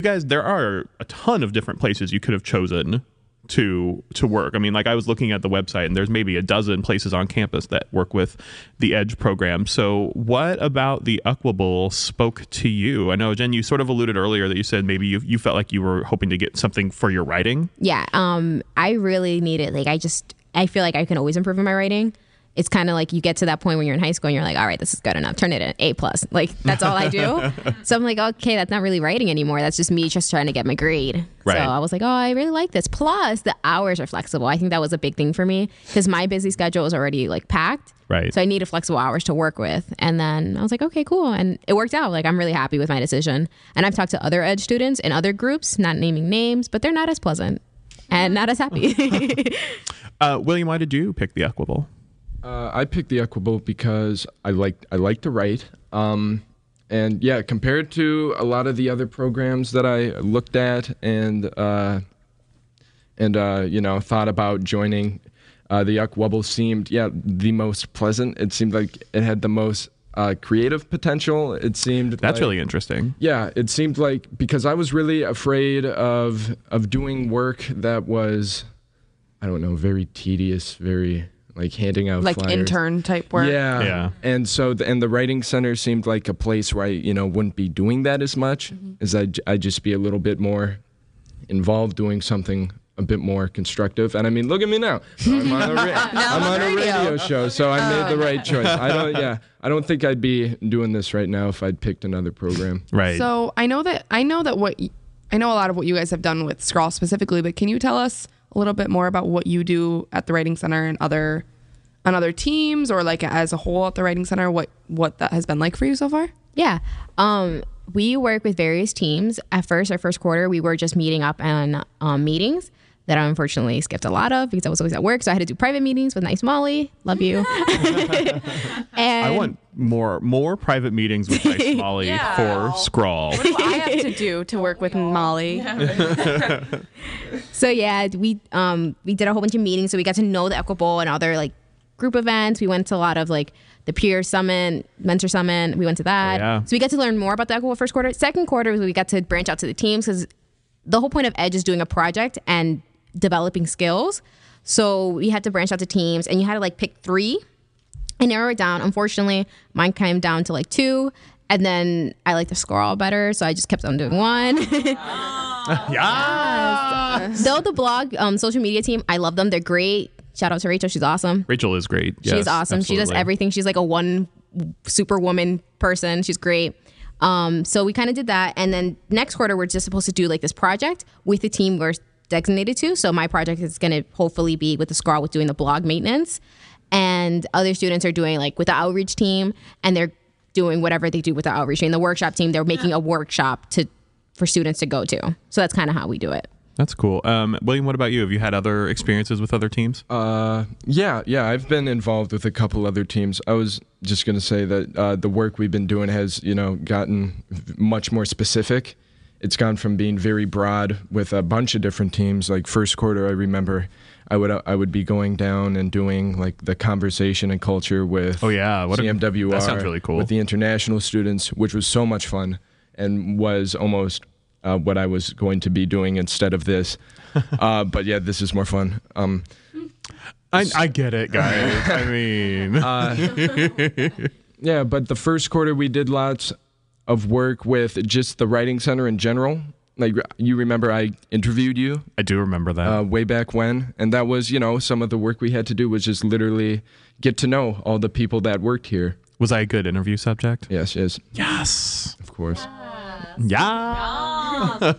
guys, there are a ton of different places you could have chosen to work. I mean, like I was looking at the website and there's maybe a dozen places on campus that work with the EDGE program. So what about the UCWA spoke to you? I know, Jen, you sort of alluded earlier that you said maybe you felt like you were hoping to get something for your writing. Yeah. I really need it. Like, I feel like I can always improve in my writing. It's kind of like you get to that point when you're in high school and you're like, all right, this is good enough. Turn it in A+. Like, that's all I do. So I'm like, okay, that's not really writing anymore. That's just me just trying to get my grade. Right. So I was like, oh, I really like this. Plus, the hours are flexible. I think that was a big thing for me because my busy schedule is already like packed. Right. So I needed flexible hours to work with. And then I was like, okay, cool. And it worked out. Like, I'm really happy with my decision. And I've talked to other EDGE students in other groups, not naming names, but they're not as pleasant and not as happy. William, why did you pick the UCWA? I picked the UCWA because I like to write. And yeah, compared to a lot of the other programs that I looked at and thought about joining, the UCWA seemed the most pleasant. It seemed like it had the most creative potential. It seemed that's really interesting. Yeah, it seemed like because I was really afraid of doing work that was, I don't know, very tedious, very like handing out like flyers. Intern type work. Yeah. And so the writing center seemed like a place where I wouldn't be doing that as much, as I'd just be a little bit more involved doing something a bit more constructive. And I mean, look at me now. I'm on a radio show, so I made the right choice. I don't think I'd be doing this right now if I'd picked another program. Right. So I know a lot of what you guys have done with Scrawl specifically, but can you tell us a little bit more about what you do at the Writing Center and on other teams, or like as a whole at the Writing Center, what that has been like for you so far? Yeah. We work with various teams. At first, our first quarter, we were just meeting up on meetings that I unfortunately skipped a lot of because I was always at work. So I had to do private meetings with Nice Molly. Love you. And I want more private meetings with Nice Molly for Scrawl. What do I have to do to work with Molly? So yeah, we did a whole bunch of meetings. So we got to know the UCWA and other like group events. We went to a lot of like the peer summit, mentor summit. We went to that. Oh, yeah. So we got to learn more about the UCWA first quarter. Second quarter, we got to branch out to the teams because the whole point of EDGE is doing a project and developing skills. So we had to branch out to teams, and you had to like pick 3 and narrow it down. Unfortunately, mine came down to like 2, and then I like the Scrawl better, so I just kept on doing 1. Yes. Though the blog, social media team, I love them. They're great. Shout out to Rachel. She's awesome. Rachel is great. She's Yes, awesome. absolutely. She does everything. She's like a one superwoman person. She's great. So we kind of did that. And then next quarter, we're just supposed to do like this project with the team we're designated to. So my project is going to hopefully be with the Scrawl with doing the blog maintenance. And other students are doing like with the outreach team, and they're doing whatever they do with the outreach team. The workshop team, they're making a workshop for students to go to. So that's kind of how we do it. That's cool. William, what about you? Have you had other experiences with other teams? Yeah, I've been involved with a couple other teams. I was just going to say that the work we've been doing has, gotten much more specific. It's gone from being very broad with a bunch of different teams. Like first quarter, I remember I would be going down and doing like the conversation and culture with CMWR. That sounds really cool. With the international students, which was so much fun and was almost what I was going to be doing instead of this. But yeah, this is more fun. I get it, guys. I mean... yeah, but the first quarter we did lots of work with just the Writing Center in general. Like, you remember I interviewed you? I do remember that. Way back when. And that was, some of the work we had to do was just literally get to know all the people that worked here. Was I a good interview subject? Yes. Yes. Of course. Yeah.